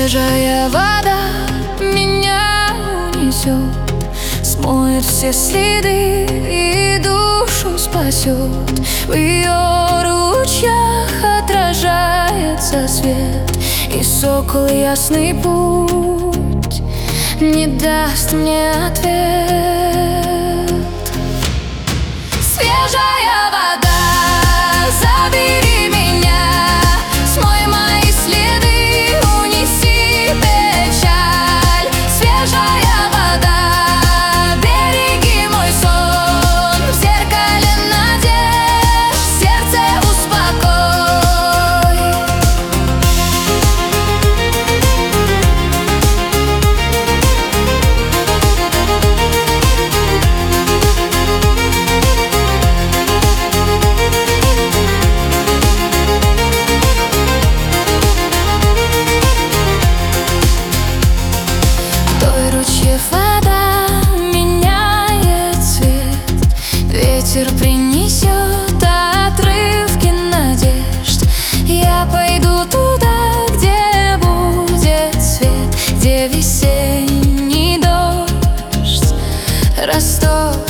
Свежая вода меня унесет, смоет все следы и душу спасет. В ее ручьях отражается свет, и сокол ясный путь не даст мне ответ. Свежая вода, забери меня, смой мои следы, унеси печаль. Свежая вода, береги мой сон, в зеркале надежд сердце успокой. Вода меняет цвет, ветер принесет отрывки надежд. Я пойду туда, где будет свет, где весенний дождь растопит